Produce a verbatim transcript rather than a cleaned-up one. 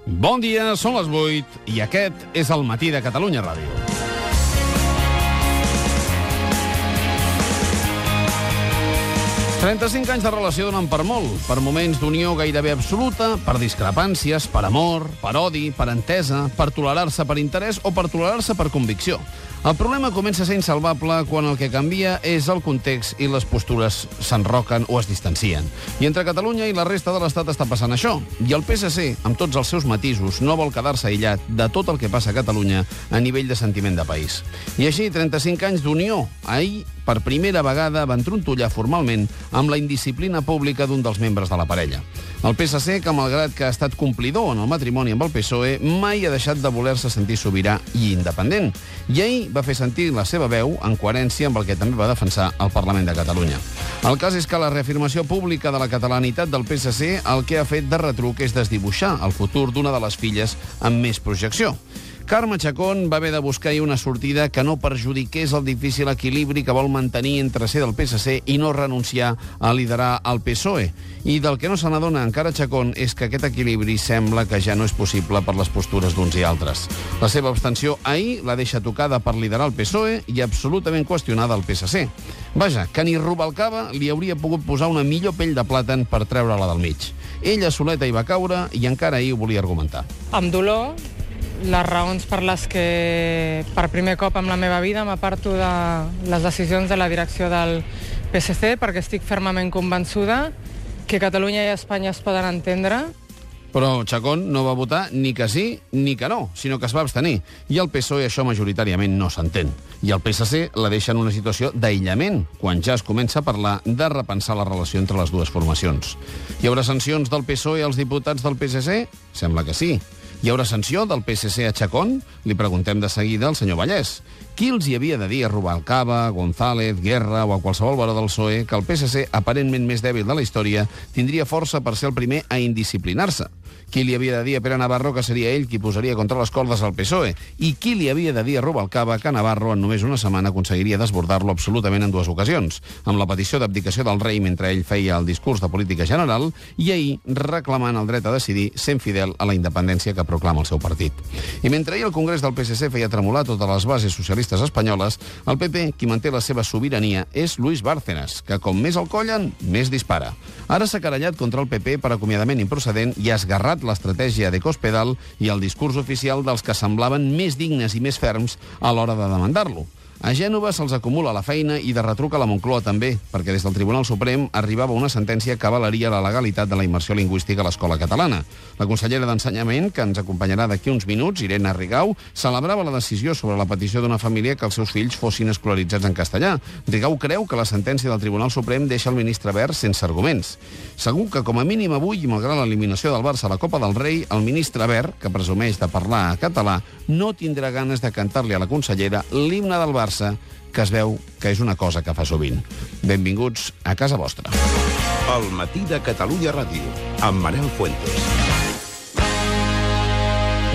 Bon dia, són les vuit i aquest és el Matí de Catalunya Ràdio. trenta-cinc anys de relació donen per molt, per moments d'unió gairebé absoluta, per discrepàncies, per amor, per odi, per entesa, per tolerar-se per interès o per tolerar-se per convicció. El problema comença a ser insalvable quan el que canvia és el context i les postures s'enroquen o es distancien. I entre Catalunya i la resta de l'Estat està passant això. I el P S C, amb tots els seus matisos, no vol quedar-se aïllat de tot el que passa a Catalunya a nivell de sentiment de país. I així, trenta-cinc anys d'unió. Ahir, per primera vegada, van trontollar formalment amb la indisciplina pública d'un dels membres de la parella. El P S C, que malgrat que ha estat complidor en el matrimoni amb el P S O E, mai ha deixat de voler-se sentir sobirà i independent. I ahir va fer sentir la seva veu en coherència amb el que també va defensar el Parlament de Catalunya. El cas és que la reafirmació pública de la catalanitat del P S C el que ha fet de retruc és desdibuixar el futur d'una de les filles amb més projecció. Carme Chacón va haver de buscar una sortida que no perjudiqués el difícil equilibri que vol mantenir entre ser del P S C i no renunciar a liderar el P S O E. I del que no se n'adona encara Chacón és que aquest equilibri sembla que ja no és possible per les postures d'uns i altres. La seva abstenció ahir la deixa tocada per liderar el P S O E i absolutament qüestionada al P S C. Vaja, que ni Rubalcaba li hauria pogut posar una millor pell de plàtan per treure-la del mig. Ella soleta hi va caure i encara ahir ho volia argumentar. Amb dolor, les raons per les que per primer cop en la meva vida m'aparto de les decisions de la direcció del P S C perquè estic fermament convençuda que Catalunya i Espanya es poden entendre. Però Chacón no va votar ni que sí ni que no, sinó que es va abstenir. I el P S O E això majoritàriament no s'entén. I el P S C la deixa en una situació d'aïllament, quan ja es comença a parlar de repensar la relació entre les dues formacions. Hi haurà sancions del P S O E als diputats del P S C? Sembla que sí. Hi haurà sanció del P S C a Chacón? Li preguntem de seguida al senyor Vallès. Qui els hi havia de dir a Rubalcaba, González, Guerra o a qualsevol baró del P S O E que el P S C, aparentment més dèbil de la història, tindria força per ser el primer a indisciplinar-se? Qui li havia de dir a Pere Navarro que seria ell qui posaria contra les cordes al P S O E? I qui li havia de dir a Rubalcaba que Navarro en només una setmana aconseguiria desbordar-lo absolutament en dues ocasions, amb la petició d'abdicació del rei mentre ell feia el discurs de política general i ahir reclamant el dret a decidir sent fidel a la independència que proclama el seu partit. I mentre ahir el Congrés del P S C feia tremolar totes les bases socialistes espanyoles, el P P, qui manté la seva sobirania, és Luis Bárcenas, que com més el collen, més dispara. Ara s'ha querellat contra el P P per acomiadament improcedent i ha esgarrat l'estratègia de Cospedal i el discurs oficial dels que semblaven més dignes i més ferms a l'hora de demandar-lo. A Gènova se'ls acumula la feina i de retruc a la Moncloa també, perquè des del Tribunal Suprem arribava una sentència que avalaria la legalitat de la immersió lingüística a l'escola catalana. La consellera d'Ensenyament, que ens acompanyarà d'aquí uns minuts, Irene Rigau, celebrava la decisió sobre la petició d'una família que els seus fills fossin escolaritzats en castellà. Rigau creu que la sentència del Tribunal Suprem deixa el ministre Wert sense arguments. Segur que com a mínim avui, i malgrat l'eliminació del Barça a la Copa del Rei, el ministre Wert, que presumeix de parlar català, no tindrà ganes de cantar-li a la consellera l'himne del Barça, que es veu que és una cosa que fa sovint. Benvinguts a casa vostra. El Matí de Catalunya Ràdio, amb Manel Fuentes.